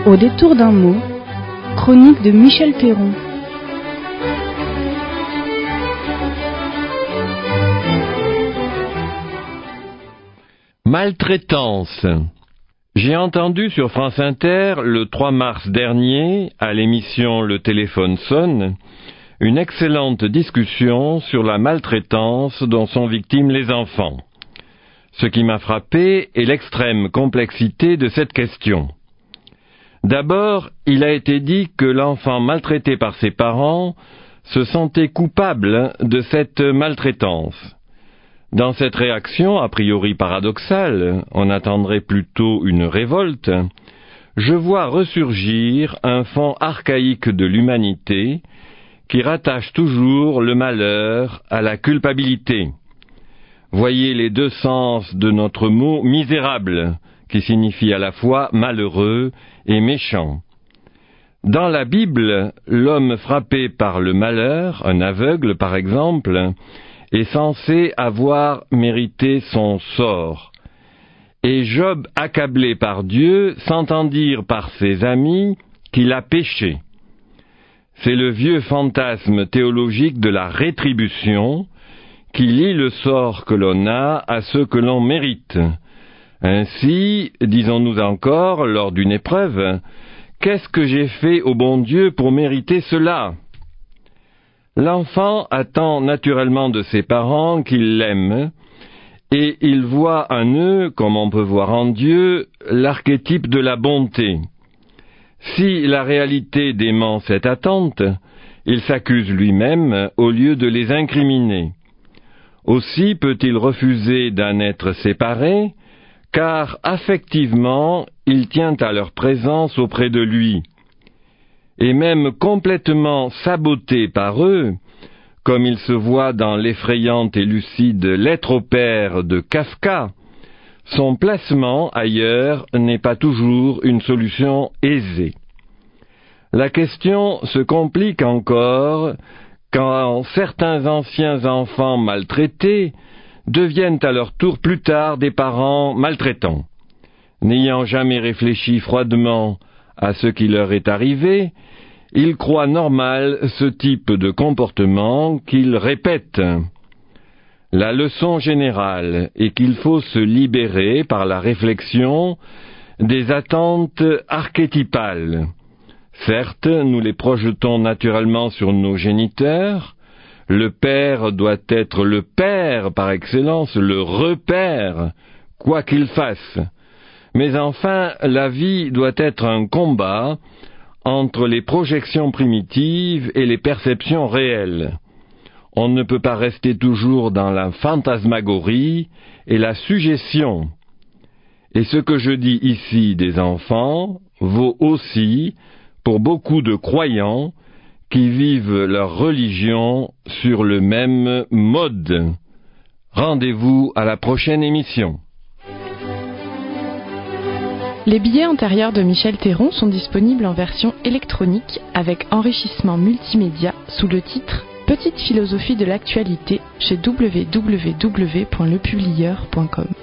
Au détour d'un mot, chronique de Michel Théron. Maltraitance. J'ai entendu sur France Inter, le 3 mars dernier, à l'émission Le téléphone sonne, une excellente discussion sur la maltraitance dont sont victimes les enfants. Ce qui m'a frappé est l'extrême complexité de cette question. D'abord, il a été dit que l'enfant maltraité par ses parents se sentait coupable de cette maltraitance. Dans cette réaction, a priori paradoxale, on attendrait plutôt une révolte, je vois ressurgir un fond archaïque de l'humanité qui rattache toujours le malheur à la culpabilité. Voyez les deux sens de notre mot « misérable », qui signifie à la fois malheureux et méchant. Dans la Bible, l'homme frappé par le malheur, un aveugle par exemple, est censé avoir mérité son sort. Et Job, accablé par Dieu, s'entend dire par ses amis qu'il a péché. C'est le vieux fantasme théologique de la rétribution qui lie le sort que l'on a à ce que l'on mérite. Ainsi, disons-nous encore, lors d'une épreuve, « Qu'est-ce que j'ai fait au bon Dieu pour mériter cela ?» L'enfant attend naturellement de ses parents qu'ils l'aiment, et il voit en eux, comme on peut voir en Dieu, l'archétype de la bonté. Si la réalité dément cette attente, il s'accuse lui-même au lieu de les incriminer. Aussi peut-il refuser d'en être séparé, car affectivement, il tient à leur présence auprès de lui. Et même complètement saboté par eux, comme il se voit dans l'effrayante et lucide Lettre au père de Kafka, son placement ailleurs n'est pas toujours une solution aisée. La question se complique encore quand certains anciens enfants maltraités deviennent à leur tour plus tard des parents maltraitants. N'ayant jamais réfléchi froidement à ce qui leur est arrivé, ils croient normal ce type de comportement qu'ils répètent. La leçon générale est qu'il faut se libérer par la réflexion des attentes archétypales. Certes, nous les projetons naturellement sur nos géniteurs. Le père doit être le père par excellence, le repère, quoi qu'il fasse. Mais enfin, la vie doit être un combat entre les projections primitives et les perceptions réelles. On ne peut pas rester toujours dans la fantasmagorie et la suggestion. Et ce que je dis ici des enfants vaut aussi pour beaucoup de croyants qui vivent leur religion sur le même mode. Rendez-vous à la prochaine émission. Les billets antérieurs de Michel Théron sont disponibles en version électronique avec enrichissement multimédia sous le titre « Petite philosophie de l'actualité » chez www.lepublieur.com.